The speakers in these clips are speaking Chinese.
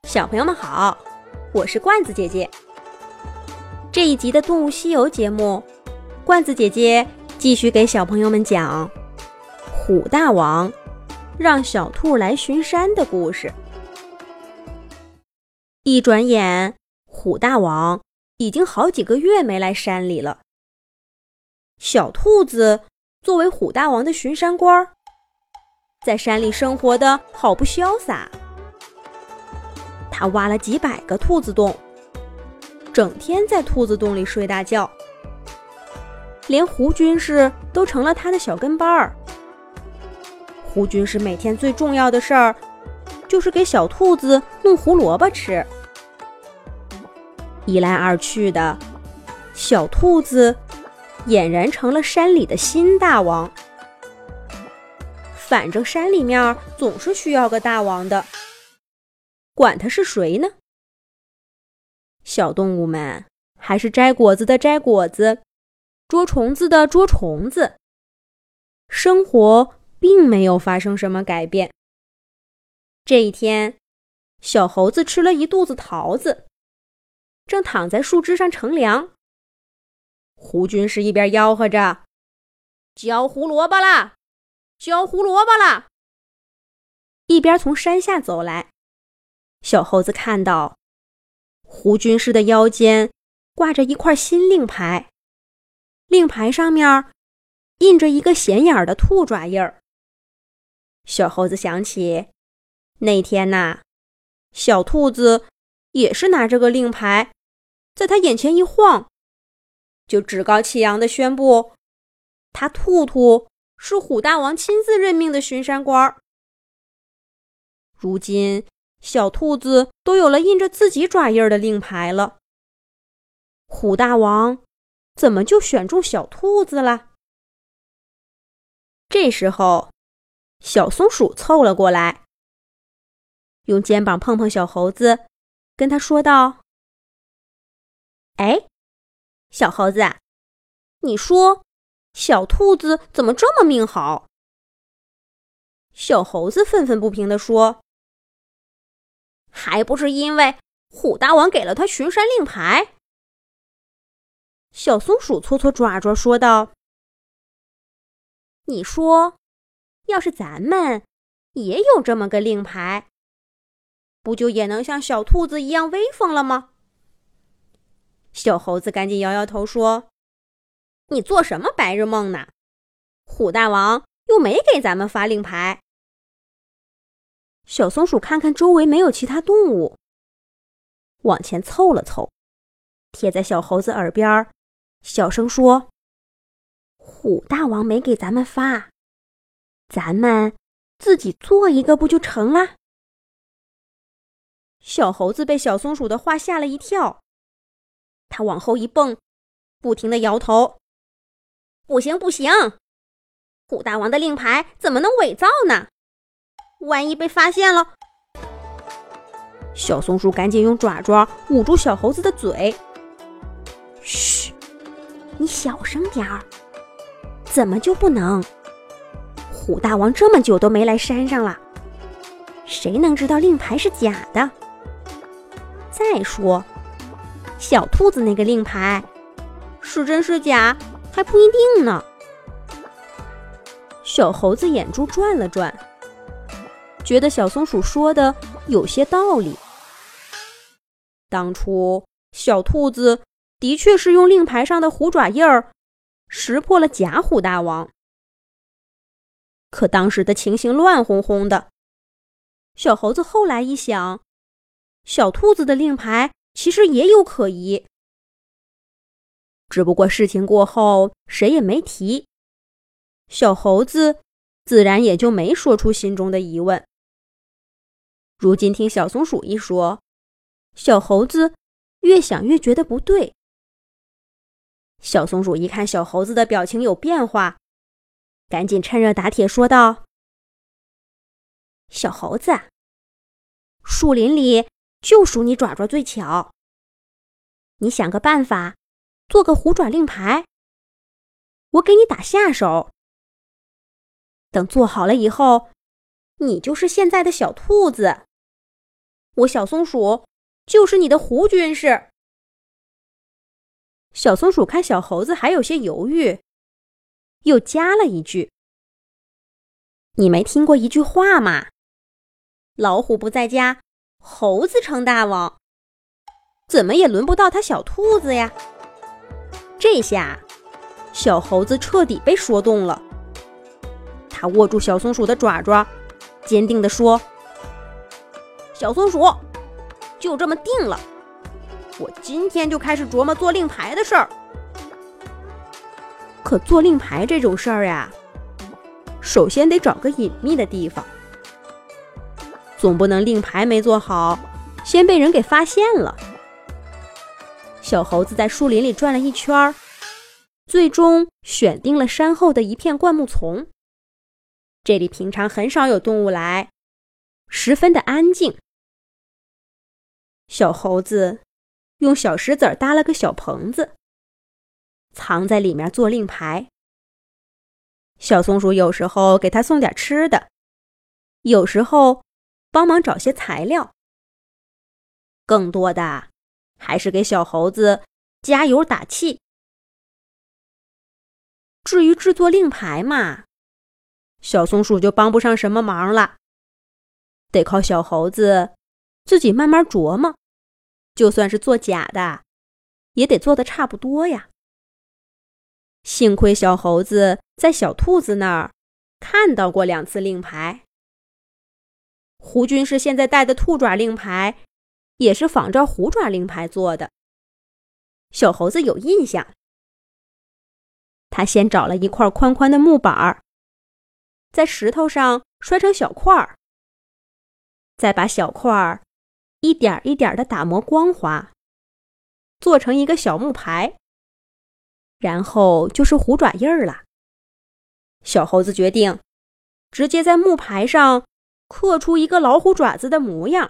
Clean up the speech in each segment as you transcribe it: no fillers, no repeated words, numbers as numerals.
小朋友们好，我是罐子姐姐。这一集的动物西游节目，罐子姐姐继续给小朋友们讲虎大王让小兔来巡山的故事。一转眼，虎大王已经好几个月没来山里了。小兔子作为虎大王的巡山官，在山里生活得好不潇洒。他挖了几百个兔子洞，整天在兔子洞里睡大觉。连胡军师都成了他的小跟班儿。胡军师每天最重要的事儿，就是给小兔子弄胡萝卜吃。一来二去的，小兔子俨然成了山里的新大王。反正山里面总是需要个大王的，管他是谁呢？小动物们还是摘果子的摘果子，捉虫子的捉虫子，生活并没有发生什么改变。这一天，小猴子吃了一肚子桃子，正躺在树枝上乘凉。胡军师一边吆喝着：“交胡萝卜啦，交胡萝卜啦！”一边从山下走来。小猴子看到胡军师的腰间挂着一块新令牌，令牌上面印着一个显眼的兔爪印儿。小猴子想起那天小兔子也是拿着个令牌，在他眼前一晃，就趾高气扬地宣布他兔兔是虎大王亲自任命的巡山官。如今小兔子都有了印着自己爪印的令牌了，虎大王怎么就选中小兔子了？这时候，小松鼠凑了过来，用肩膀碰碰小猴子，跟他说道：“哎，小猴子，你说小兔子怎么这么命好？”小猴子愤愤不平地说：“还不是因为虎大王给了他巡山令牌。”小松鼠搓搓爪爪说道：“你说，要是咱们也有这么个令牌，不就也能像小兔子一样威风了吗？”小猴子赶紧摇摇头说：“你做什么白日梦呢？虎大王又没给咱们发令牌。”小松鼠看看周围没有其他动物，往前凑了凑，贴在小猴子耳边，小声说：“虎大王没给咱们发，咱们自己做一个不就成了？”小猴子被小松鼠的话吓了一跳，他往后一蹦，不停地摇头：“不行不行，虎大王的令牌怎么能伪造呢？万一被发现了！”小松鼠赶紧用爪爪捂住小猴子的嘴：“嘘，你小声点儿。怎么就不能？虎大王这么久都没来山上了，谁能知道令牌是假的？再说，小兔子那个令牌是真是假还不一定呢。”小猴子眼珠转了转，觉得小松鼠说的有些道理。当初小兔子的确是用令牌上的虎爪印儿识破了假虎大王，可当时的情形乱哄哄的。小猴子后来一想，小兔子的令牌其实也有可疑，只不过事情过后谁也没提，小猴子自然也就没说出心中的疑问。如今听小松鼠一说，小猴子越想越觉得不对。小松鼠一看小猴子的表情有变化，赶紧趁热打铁说道：“小猴子，树林里就属你爪爪最巧，你想个办法，做个虎爪令牌，我给你打下手。等做好了以后，你就是现在的小兔子， 我小松鼠就是你的胡军师。小松鼠看小猴子还有些犹豫，又加了一句：你没听过一句话吗？老虎不在家，猴子称大王，怎么也轮不到他小兔子呀。这下小猴子彻底被说动了，他握住小松鼠的爪爪，坚定地说：小松鼠，就这么定了，我今天就开始琢磨做令牌的事儿。可做令牌这种事儿呀，首先得找个隐秘的地方，总不能令牌没做好，先被人给发现了。小猴子在树林里转了一圈，最终选定了山后的一片灌木丛。这里平常很少有动物来，十分的安静。小猴子用小石子搭了个小棚子，藏在里面做令牌。小松鼠有时候给他送点吃的，有时候帮忙找些材料，更多的还是给小猴子加油打气。至于制作令牌嘛，小松鼠就帮不上什么忙了，得靠小猴子自己慢慢琢磨，就算是做假的，也得做得差不多呀。幸亏小猴子在小兔子那儿看到过2次令牌，胡军师现在戴的兔爪令牌也是仿照虎爪令牌做的，小猴子有印象。他先找了一块宽宽的木板，在石头上摔成小块，再把小块一点一点地打磨光滑，做成一个小木牌，然后就是虎爪印儿了。小猴子决定直接在木牌上刻出一个老虎爪子的模样。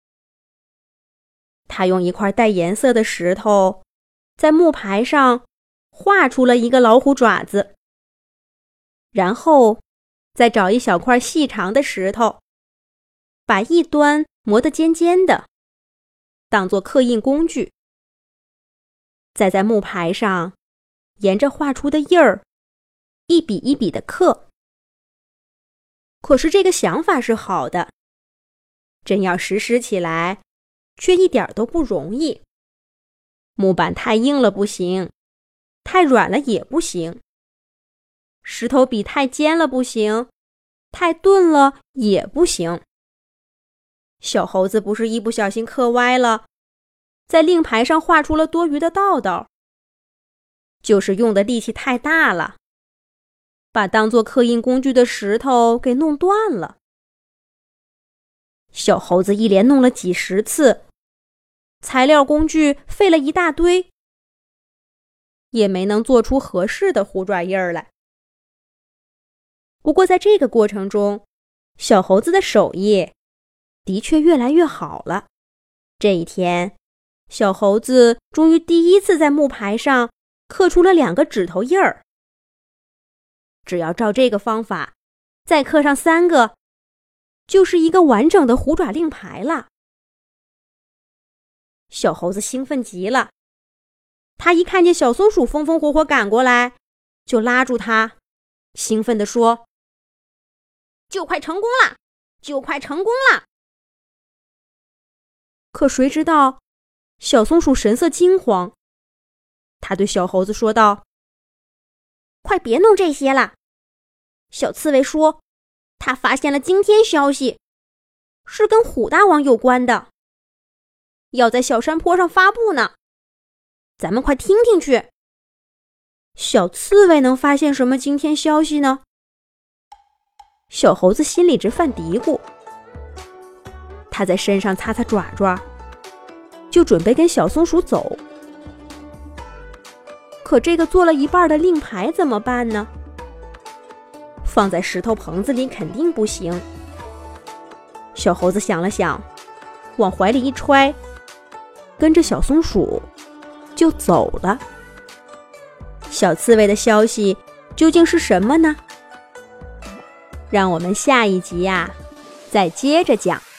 他用一块带颜色的石头在木牌上画出了一个老虎爪子，然后再找一小块细长的石头，把一端磨得尖尖的，当作刻印工具，再在木牌上沿着画出的印儿一笔一笔地刻。可是这个想法是好的，真要实施起来却一点都不容易。木板太硬了不行，太软了也不行，石头笔太尖了不行，太钝了也不行。小猴子不是一不小心刻歪了，在令牌上画出了多余的道道，就是用的力气太大了，把当作刻印工具的石头给弄断了。小猴子一连弄了几10次，材料工具费了一大堆，也没能做出合适的虎爪印儿来。不过在这个过程中，小猴子的手艺的确越来越好了。这一天，小猴子终于第一次在木牌上刻出了2个指头印儿。只要照这个方法再刻上3个，就是一个完整的虎爪令牌了。小猴子兴奋极了，他一看见小松鼠风风火火赶过来，就拉住他，兴奋地说：就快成功了，就快成功了。可谁知道小松鼠神色惊慌，他对小猴子说道：快别弄这些了，小刺猬说他发现了惊天消息，是跟虎大王有关的，要在小山坡上发布呢，咱们快听听去。小刺猬能发现什么惊天消息呢？小猴子心里直犯嘀咕，他在身上擦擦爪爪，就准备跟小松鼠走。可这个做了一半的令牌怎么办呢？放在石头棚子里肯定不行。小猴子想了想，往怀里一揣，跟着小松鼠就走了。小刺猬的消息究竟是什么呢？让我们下一集再接着讲。